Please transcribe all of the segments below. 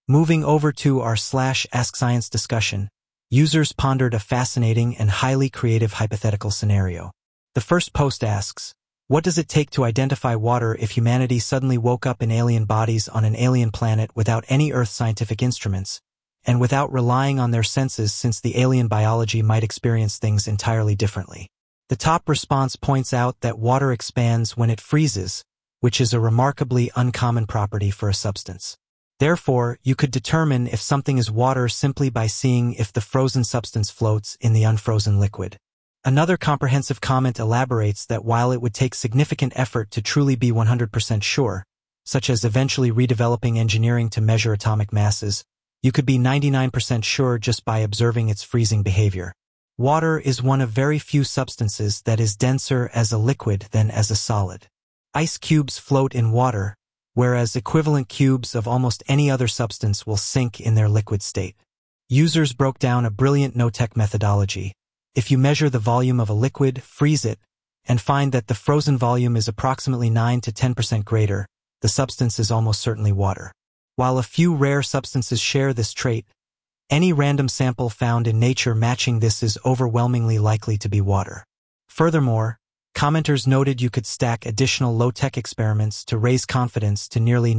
Moving over to our /AskScience discussion, users pondered a fascinating and highly creative hypothetical scenario. The first post asks, what does it take to identify water if humanity suddenly woke up in alien bodies on an alien planet without any Earth scientific instruments, and without relying on their senses since the alien biology might experience things entirely differently? The top response points out that water expands when it freezes, which is a remarkably uncommon property for a substance. Therefore, you could determine if something is water simply by seeing if the frozen substance floats in the unfrozen liquid. Another comprehensive comment elaborates that while it would take significant effort to truly be 100% sure, such as eventually redeveloping engineering to measure atomic masses, you could be 99% sure just by observing its freezing behavior. Water is one of very few substances that is denser as a liquid than as a solid. Ice cubes float in water, whereas equivalent cubes of almost any other substance will sink in their liquid state. Users broke down a brilliant no-tech methodology. If you measure the volume of a liquid, freeze it, and find that the frozen volume is approximately 9 to 10% greater, the substance is almost certainly water. While a few rare substances share this trait, any random sample found in nature matching this is overwhelmingly likely to be water. Furthermore, commenters noted you could stack additional low-tech experiments to raise confidence to nearly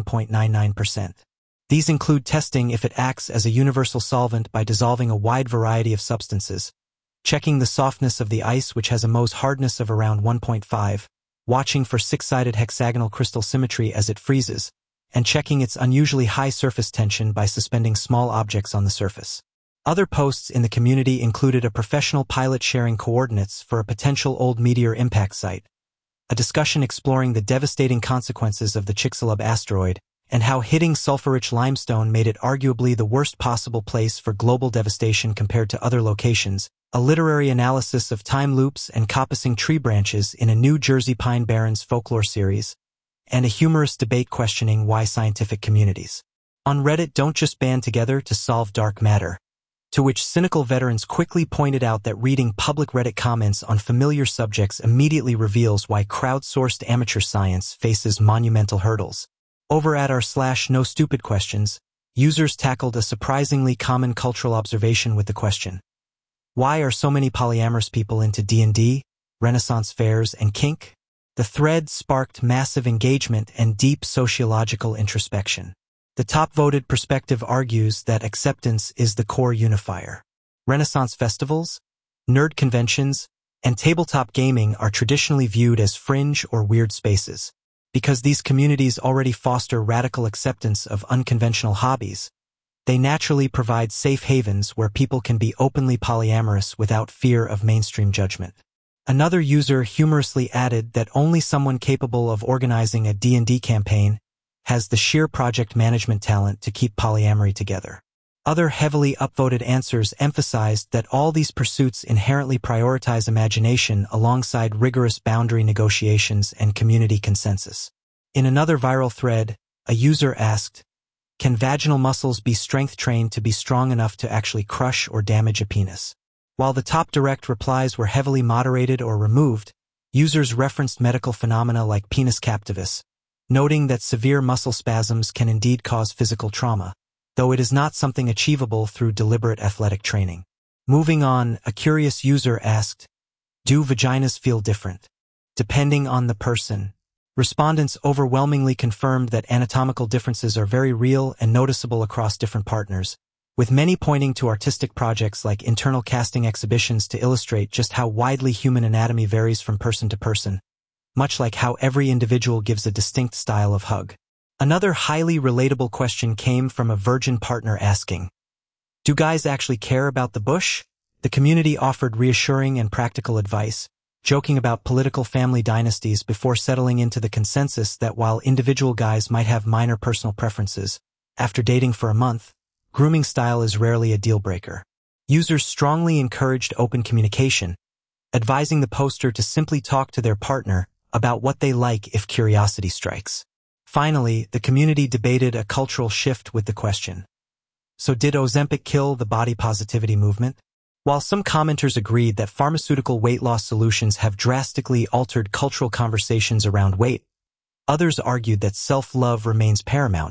99.99%. These include testing if it acts as a universal solvent by dissolving a wide variety of substances, checking the softness of the ice which has a Mohs hardness of around 1.5, watching for six-sided hexagonal crystal symmetry as it freezes, and checking its unusually high surface tension by suspending small objects on the surface. Other posts in the community included a professional pilot sharing coordinates for a potential old meteor impact site, a discussion exploring the devastating consequences of the Chicxulub asteroid, and how hitting sulfur-rich limestone made it arguably the worst possible place for global devastation compared to other locations, a literary analysis of time loops and coppicing tree branches in a New Jersey Pine Barrens folklore series, and a humorous debate questioning why scientific communities on Reddit don't just band together to solve dark matter, to which cynical veterans quickly pointed out that reading public Reddit comments on familiar subjects immediately reveals why crowdsourced amateur science faces monumental hurdles. Over at our /No Stupid Questions, users tackled a surprisingly common cultural observation with the question, why are so many polyamorous people into D&D, Renaissance fairs, and kink? The thread sparked massive engagement and deep sociological introspection. The top-voted perspective argues that acceptance is the core unifier. Renaissance festivals, nerd conventions, and tabletop gaming are traditionally viewed as fringe or weird spaces. Because these communities already foster radical acceptance of unconventional hobbies, they naturally provide safe havens where people can be openly polyamorous without fear of mainstream judgment. Another user humorously added that only someone capable of organizing a D&D campaign has the sheer project management talent to keep polyamory together. Other heavily upvoted answers emphasized that all these pursuits inherently prioritize imagination alongside rigorous boundary negotiations and community consensus. In another viral thread, a user asked, can vaginal muscles be strength-trained to be strong enough to actually crush or damage a penis? While the top direct replies were heavily moderated or removed, users referenced medical phenomena like penis captivus, noting that severe muscle spasms can indeed cause physical trauma, though it is not something achievable through deliberate athletic training. Moving on, a curious user asked, do vaginas feel different? Depending on the person. Respondents overwhelmingly confirmed that anatomical differences are very real and noticeable across different partners, with many pointing to artistic projects like internal casting exhibitions to illustrate just how widely human anatomy varies from person to person, much like how every individual gives a distinct style of hug. Another highly relatable question came from a virgin partner asking, do guys actually care about the bush? The community offered reassuring and practical advice, joking about political family dynasties before settling into the consensus that while individual guys might have minor personal preferences, after dating for a month, grooming style is rarely a deal-breaker. Users strongly encouraged open communication, advising the poster to simply talk to their partner about what they like if curiosity strikes. Finally, the community debated a cultural shift with the question, so did Ozempic kill the body positivity movement? While some commenters agreed that pharmaceutical weight loss solutions have drastically altered cultural conversations around weight, others argued that self-love remains paramount,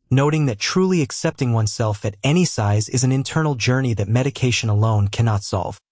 noting that truly accepting oneself at any size is an internal journey that medication alone cannot solve.